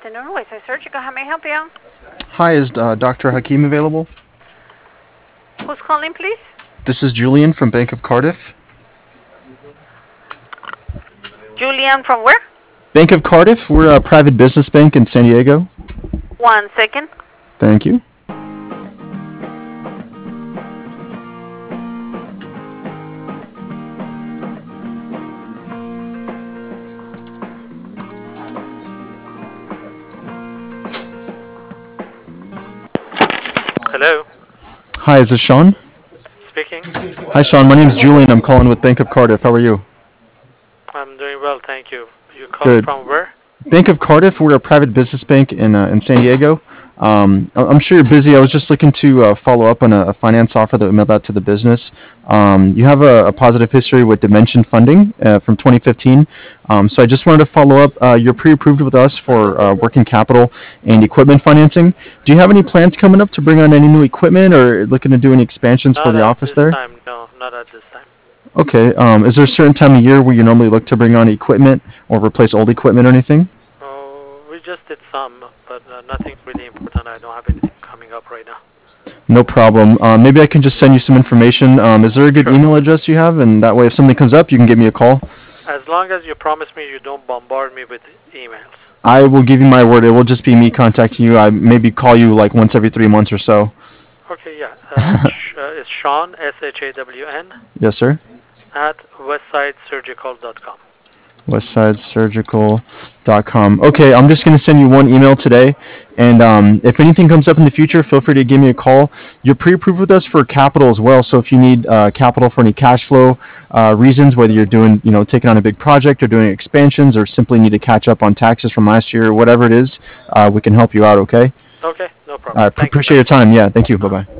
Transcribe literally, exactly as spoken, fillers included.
afternoon, Westside Surgical. How may I help you? Hi, is uh, Doctor Hakim available? Who's calling, please? This is Julian from Bank of Cardiff. Julian from where? Bank of Cardiff. We're a private business bank in San Diego. One second. Thank you. Hello, Hi, is this Sean? speaking. Hi, Sean. My name's Julian. I'm calling with Bank of Cardiff. How are you? I'm doing well, thank you. You calling Good. from where? Bank of Cardiff. We're a private business bank in uh, in San Diego. Um, I- I'm sure you're busy. I was just looking to uh, follow up on a, a finance offer that we mailed out to the business. Um, you have a, a positive history with Dimension Funding uh, from twenty fifteen. Um, so I just wanted to follow up. Uh, you're pre-approved with us for uh, working capital and equipment financing. Do you have any plans coming up to bring on any new equipment or looking to do any expansions for Not the at office this there? time, no, not at this time. Okay. Um, is there a certain time of year where you normally look to bring on equipment or replace old equipment or anything? Oh, we just did some, but uh, nothing really important. I don't have anything coming up right now. No problem. Uh, maybe I can just send you some information. Um, is there a good Sure. email address you have? And that way, if something comes up, you can give me a call. As long as you promise me you don't bombard me with emails. I will give you my word. It will just be me contacting you. I maybe call you like once every three months or so. Okay, yeah. Uh, sh- uh, it's Sean, S H A W N, Yes, sir. at westside surgical dot com. westside surgical dot com. Okay, I'm just going to send you one email today. And um, if anything comes up in the future, feel free to give me a call. You're pre-approved with us for capital as well. So if you need uh, capital for any cash flow uh, reasons, whether you're doing, you know, taking on a big project or doing expansions or simply need to catch up on taxes from last year or whatever it is, uh, we can help you out, okay? Okay, no problem. Uh, Thank you. appreciate your time. Yeah, thank you. Bye-bye.